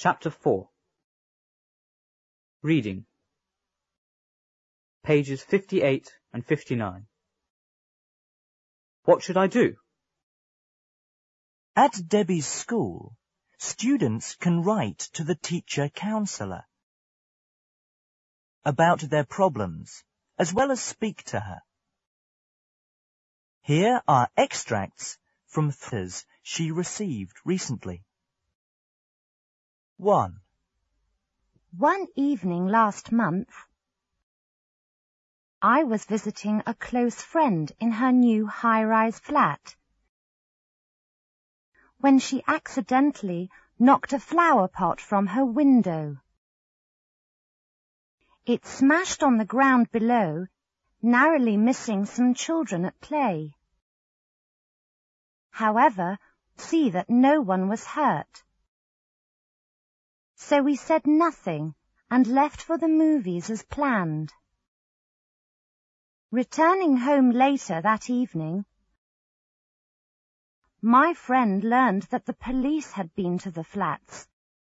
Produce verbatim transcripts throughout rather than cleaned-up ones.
Chapter four. Reading. Pages fifty-eight and fifty-nine. What should I do? At Debbie's school, students can write to the teacher counsellor about their problems, as well as speak to her. Here are extracts from letters she received recently. one. One evening last month, I was visiting a close friend in her new high-rise flat when she accidentally knocked a flower pot from her window. It smashed on the ground below, narrowly missing some children at play. However, see that no one was hurt. So we said nothing and left for the movies as planned. Returning home later that evening, my friend learned that the police had been to the flats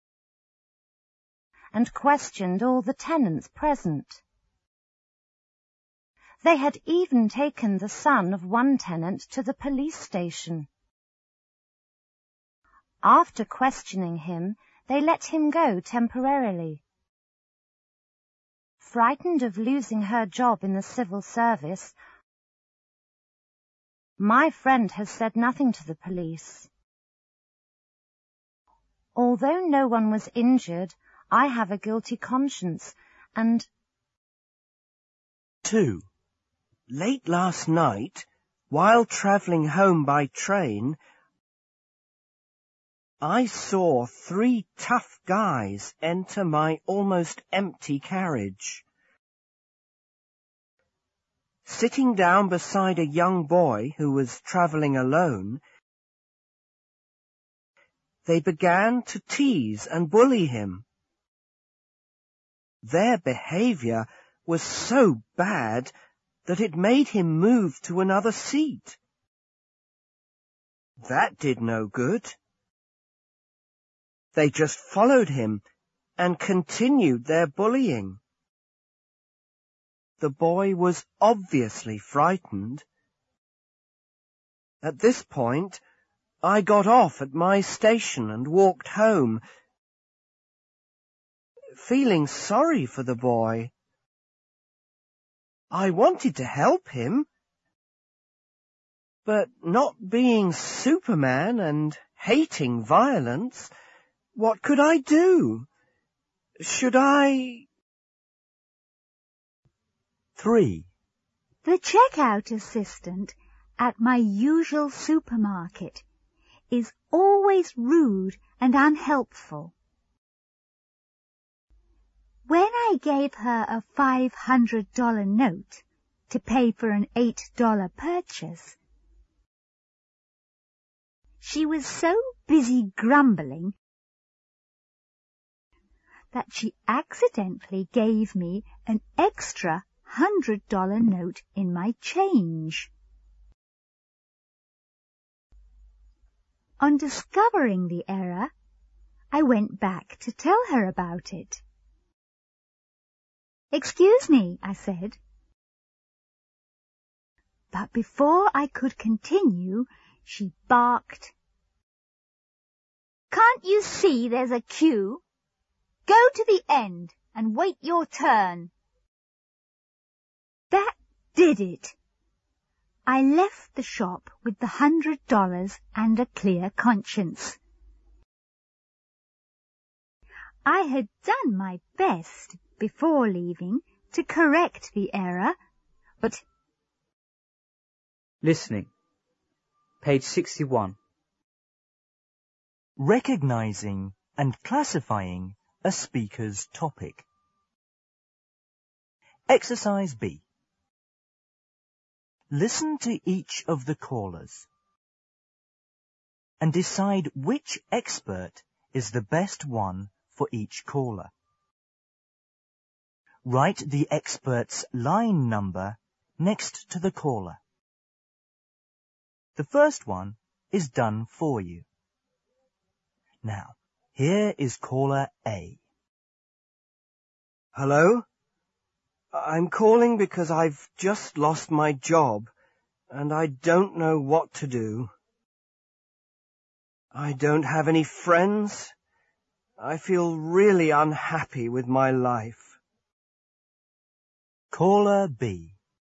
and questioned all the tenants present. They had even taken the son of one tenant to the police station. After questioning him, they let him go temporarily. Frightened of losing her job in the civil service, my friend has said nothing to the police. Although no one was injured, I have a guilty conscience, and... two. Late last night, while travelling home by train, I saw three tough guys enter my almost empty carriage. Sitting down beside a young boy who was travelling alone, they began to tease and bully him. Their behaviour was so bad that it made him move to another seat. That did no good. They just followed him and continued their bullying. The boy was obviously frightened. At this point, I got off at my station and walked home, feeling sorry for the boy. I wanted to help him, but not being Superman and hating violence, what could I do? Should I... three. The checkout assistant at my usual supermarket is always rude and unhelpful. When I gave her a five hundred dollar note to pay for an eight dollar purchase, she was so busy grumbling that she accidentally gave me an extra one hundred dollar note in my change. On discovering the error, I went back to tell her about it. "Excuse me," I said. But before I could continue, she barked. "Can't you see there's a queue? Go to the end and wait your turn." That did it. I left the shop with the hundred dollars and a clear conscience. I had done my best before leaving to correct the error, but... Listening. Page sixty-one. Recognizing and classifying a speaker's topic. Exercise B. Listen to each of the callers and decide which expert is the best one for each caller. Write the expert's line number next to the caller. The first one is done for you. Now, Here is caller A. Hello? I'm calling because I've just lost my job, and I don't know what to do. I don't have any friends. I feel really unhappy with my life. Caller B.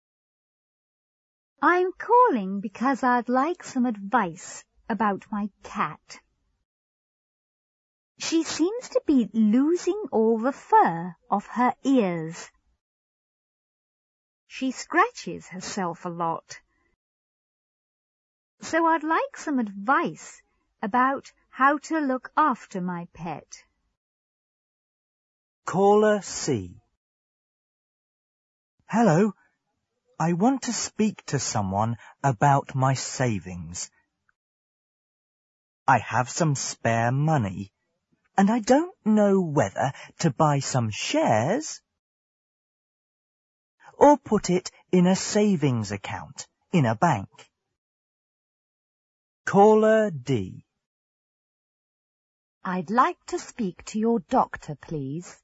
I'm calling because I'd like some advice about my cat. She seems to be losing all the fur off her ears. She scratches herself a lot. So I'd like some advice about how to look after my pet. Caller C. Hello. I want to speak to someone about my savings. I have some spare money, and I don't know whether to buy some shares or put it in a savings account in a bank. Caller D. I'd like to speak to your doctor, please.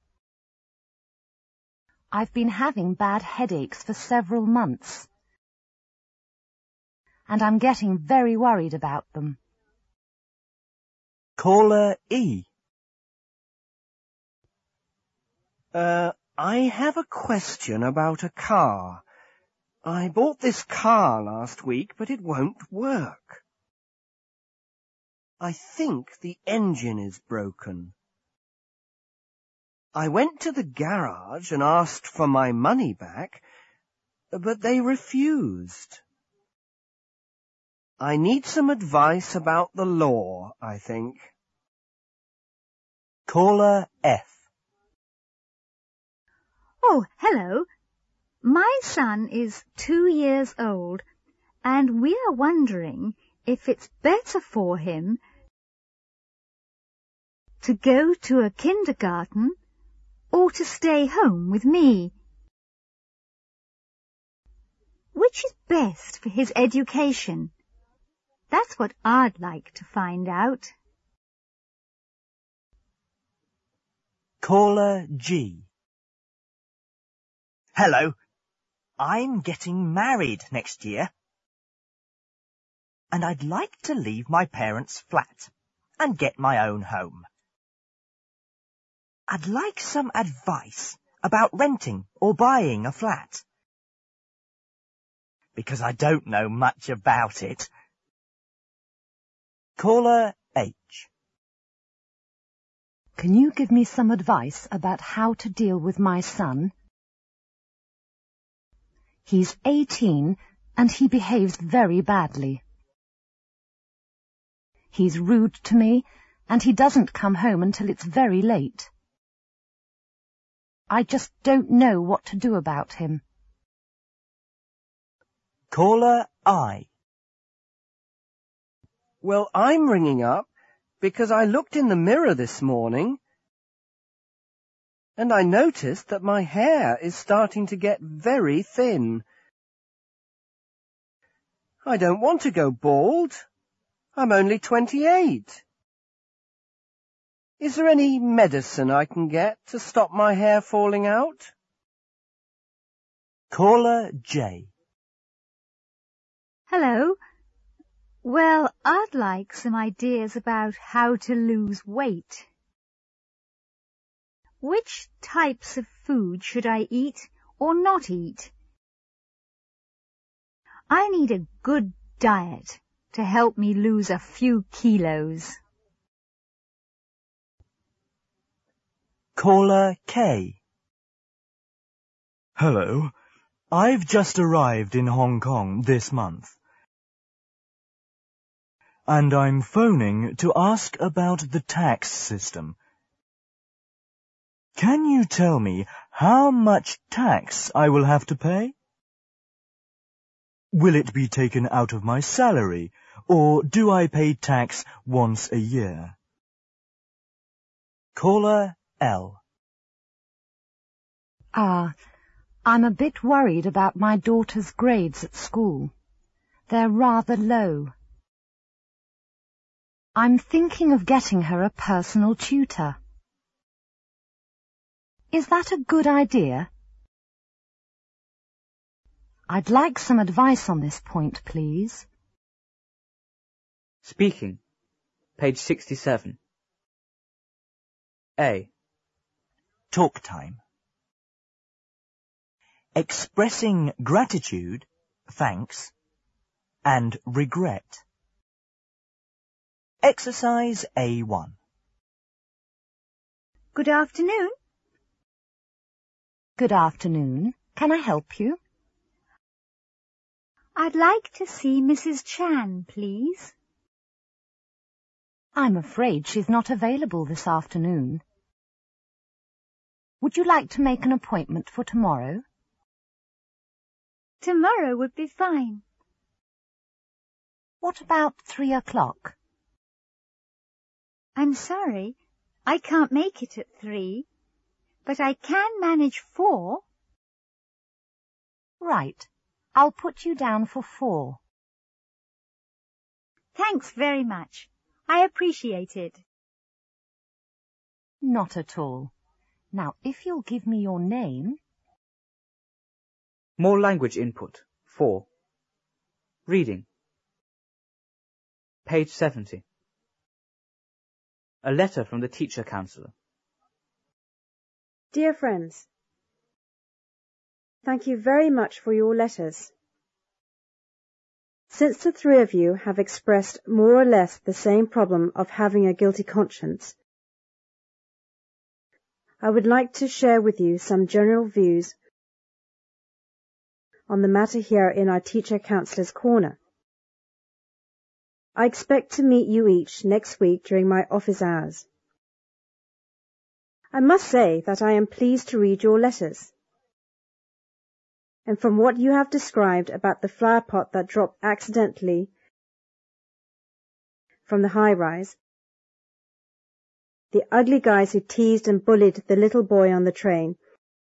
I've been having bad headaches for several months, and I'm getting very worried about them. Caller E. Uh, I have a question about a car. I bought this car last week, but it won't work. I think the engine is broken. I went to the garage and asked for my money back, but they refused. I need some advice about the law, I think. Caller F. Oh, hello. My son is two years old, and we are wondering if it's better for him to go to a kindergarten or to stay home with me. Which is best for his education? That's what I'd like to find out. Caller G. Hello. I'm getting married next year, and I'd like to leave my parents' flat and get my own home. I'd like some advice about renting or buying a flat, because I don't know much about it. Caller H. Can you give me some advice about how to deal with my son? He's eighteen, and he behaves very badly. He's rude to me, and he doesn't come home until it's very late. I just don't know what to do about him. Caller I. Well, I'm ringing up because I looked in the mirror this morning and I noticed that my hair is starting to get very thin. I don't want to go bald. I'm only twenty-eight. Is there any medicine I can get to stop my hair falling out? Caller J. Hello. Well, I'd like some ideas about how to lose weight. Which types of food should I eat or not eat? I need a good diet to help me lose a few kilos. Caller K. Hello. I've just arrived in Hong Kong this month, and I'm phoning to ask about the tax system. Can you tell me how much tax I will have to pay? Will it be taken out of my salary, or do I pay tax once a year? Caller L. Ah, I'm a bit worried about my daughter's grades at school. They're rather low. I'm thinking of getting her a personal tutor. Is that a good idea? I'd like some advice on this point, please. Speaking. Page sixty-seven. A. Talk time. Expressing gratitude, thanks, and regret. Exercise A one. Good afternoon. Good afternoon. Can I help you? I'd like to see Missus Chan, please. I'm afraid she's not available this afternoon. Would you like to make an appointment for tomorrow? Tomorrow would be fine. What about three o'clock? I'm sorry, I can't make it at three, but I can manage four. Right. I'll put you down for four. Thanks very much. I appreciate it. Not at all. Now, if you'll give me your name... More language input. four. Reading. Page seventy. A letter from the teacher counsellor. Dear friends, thank you very much for your letters. Since the three of you have expressed more or less the same problem of having a guilty conscience, I would like to share with you some general views on the matter here in our Teacher Counsellor's Corner. I expect to meet you each next week during my office hours. I must say that I am pleased to read your letters. And from what you have described about the flower pot that dropped accidentally from the high-rise, the ugly guys who teased and bullied the little boy on the train,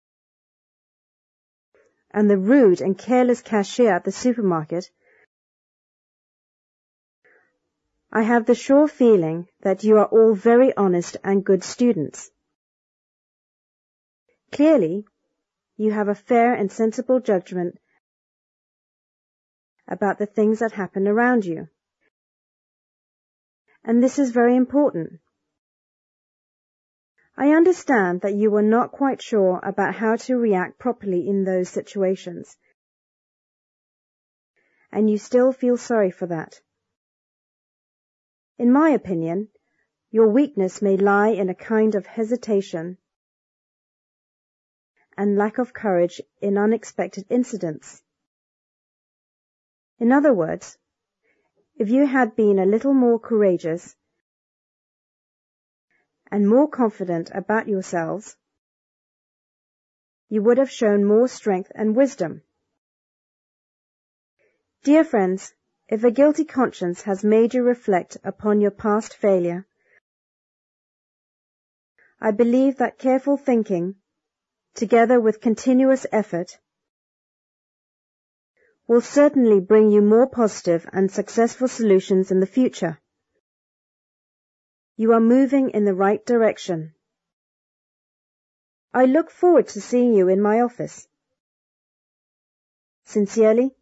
and the rude and careless cashier at the supermarket, I have the sure feeling that you are all very honest and good students. Clearly, you have a fair and sensible judgment about the things that happen around you. And this is very important. I understand that you were not quite sure about how to react properly in those situations, and you still feel sorry for that. In my opinion, your weakness may lie in a kind of hesitation and lack of courage in unexpected incidents. In other words, if you had been a little more courageous and more confident about yourselves, you would have shown more strength and wisdom. Dear friends, if a guilty conscience has made you reflect upon your past failure, I believe that careful thinking, together with continuous effort, will certainly bring you more positive and successful solutions in the future. You are moving in the right direction. I look forward to seeing you in my office. Sincerely,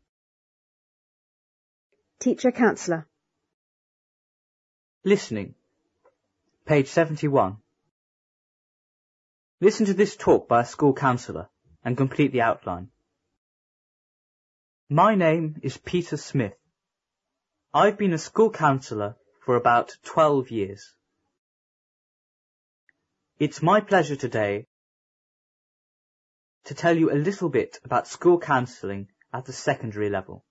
Teacher Counsellor. Listening. Page seventy-one. Listen to this talk by a school counsellor and complete the outline. My name is Peter Smith. I've been a school counsellor for about twelve years. It's my pleasure today to tell you a little bit about school counselling at the secondary level.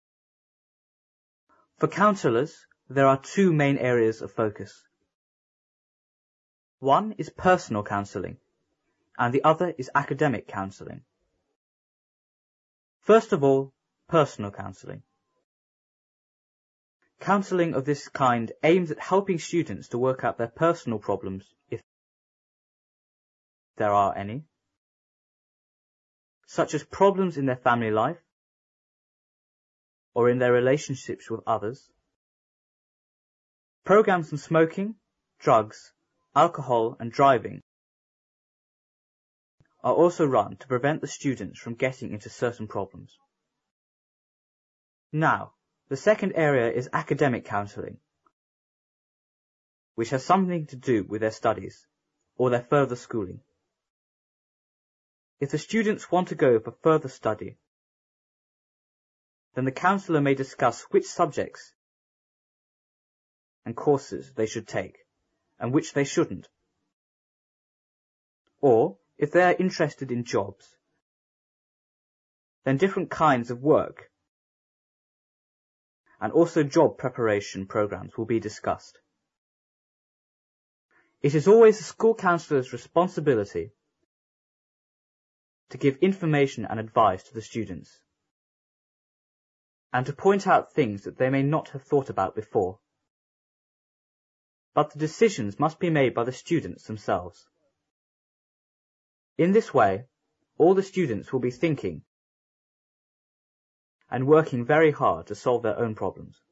For counsellors, there are two main areas of focus. One is personal counselling, and the other is academic counselling. First of all, personal counselling. Counselling of this kind aims at helping students to work out their personal problems, if there are any, such as problems in their family life, or in their relationships with others, Programs on smoking, drugs, alcohol and driving are also run to prevent the students from getting into certain problems. Now, the second area is academic counselling, which has something to do with their studies or their further schooling. If the students want to go for further study, then the counsellor may discuss which subjects and courses they should take and which they shouldn't. Or, if they are interested in jobs, then different kinds of work and also job preparation programs will be discussed. It is always the school counsellor's responsibility to give information and advice to the students, and to point out things that they may not have thought about before. But the decisions must be made by the students themselves. In this way, all the students will be thinking and working very hard to solve their own problems.